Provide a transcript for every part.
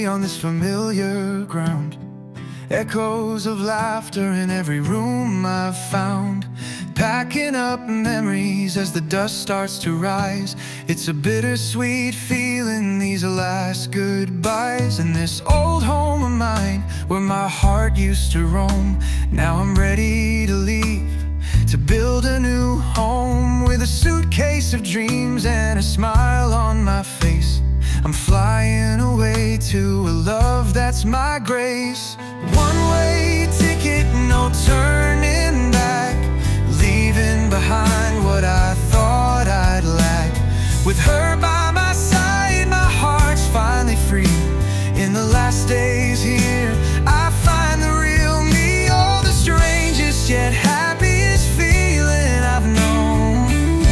stay on this familiar ground. Echoes of laughter in every room I've found, packing up memories as the dust starts to rise. It's a bittersweet feeling, these last goodbyes. And this old home of mine, where my heart used to roam, now I'm ready to leave, to build a new home. With a suitcase of dreams and a smile on my face, I'm flying away to a love that's my grace. One-way ticket, no turning back, leaving behind what I thought I'd lack. With her by my side, my heart's finally free. In the last days here, I find the real me. Oh, the strangest yet happiest feeling I've known.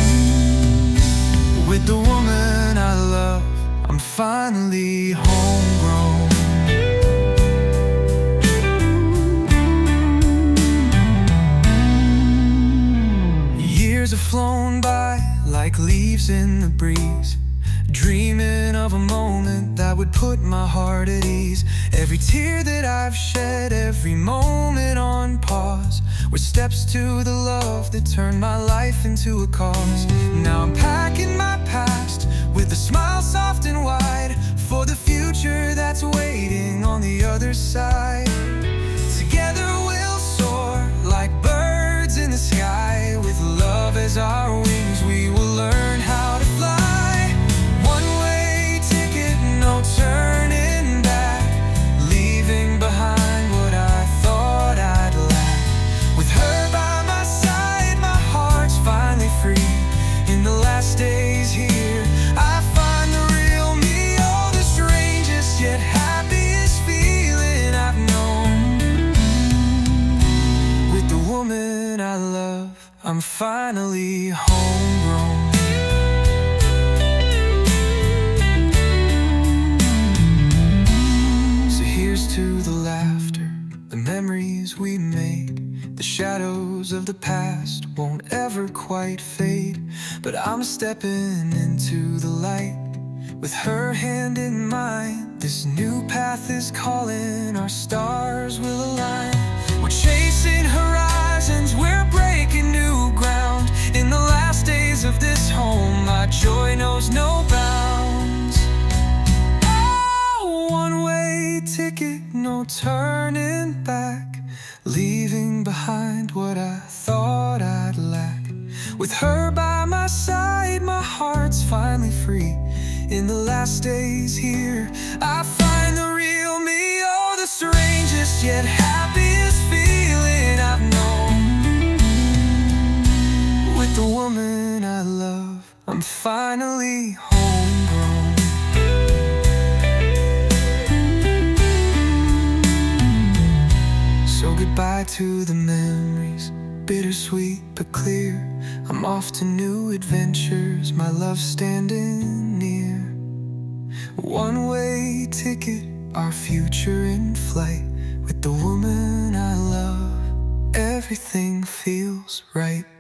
With the woman I love, I'm finally homegrown. Years have flown by like leaves in the breeze, dreaming of a moment that would put my heart at ease. Every tear that I've shed, every moment on pause, were steps to the love that turned my life into a cause. Now I'm packing my past with a smile soft and wide, for the future that's waiting on the other side. Together we'll soar like birds in the sky. With love as our wings, we will learn how to fly. One-way ticket, no turning back, leaving behind what I thought I'd lack. With her by my side, my heart's finally free. In the last days here, I find the real me. Oh, the strangest yet happiest feeling I've known. With the woman I love, I'm finally homegrown. So here's to the laughter, the memories we made. The shadows of the past won't ever quite fade, but I'm stepping into the light. With her hand in mine, this new path is calling. Our stars will align. We're chasing horizons, we're breaking new ground. In the last days of this home, my joy knows no bounds. Oh, one-way ticket, no turning back, leaving behind what I thought I'd lack. With her by my side, my heart's finally free. In the last days here, I find the real me. Oh, the strangest yet happiest feeling I've known. With the woman I love, I'm finally homegrown. So goodbye to the memories, bittersweet but clear. I'm off to new adventures, my love standing near. One-way ticket, our future in flight. With the woman I love, everything feels right.